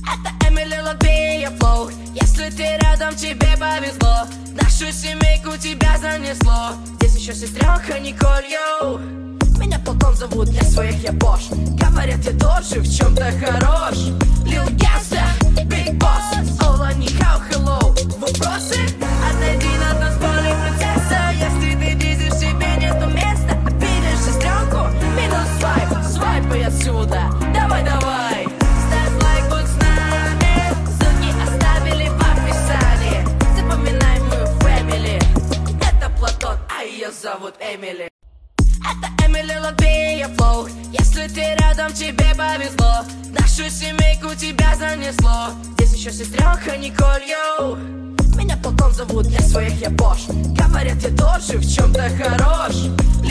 Это Эмили Латвия Флоу. Если ты рядом, тебе повезло. Нашу семейку тебя занесло. Здесь еще сестренка Николь, йоу. Меня Платон зовут, для своих я Бош. Говорят, я тоже в чем-то хорош. Lil Gangsta, Big Boss. Ола, нихау, hello. Вопросы? Отойди на танцполе, принцесса. Если ты дизишь, себе нету места. Обидишь сестренку? Минус свайпай отсюда. Давай, давай. Ставь лайк, будь с нами. Ссылки оставили в описании. Запоминай мою фэмили. Это Платон, а ее зовут Эмили. Это Эмили Латвия Флоу. Если ты рядом, тебе повезло. Нашу семейку тебя занесло. Здесь еще сестренка Николь, йоу. Меня Платон зовут, для своих я Бош. Говорят, я тоже в чем-то хорош.